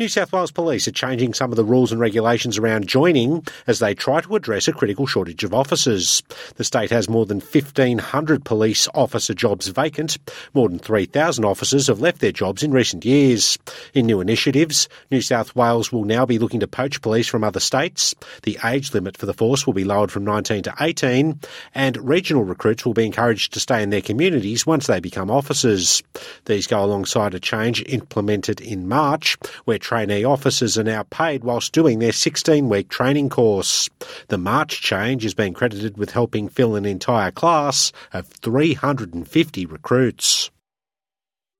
New South Wales Police are changing some of the rules and regulations around joining as they try to address a critical shortage of officers. The state has more than 1,500 police officer jobs vacant. More than 3,000 officers have left their jobs in recent years. In new initiatives, New South Wales will now be looking to poach police from other states. The age limit for the force will be lowered from 19 to 18, and regional recruits will be encouraged to stay in their communities once they become officers. These go alongside a change implemented in March, where trainee officers are now paid whilst doing their 16-week training course. The March change has been credited with helping fill an entire class of 350 recruits.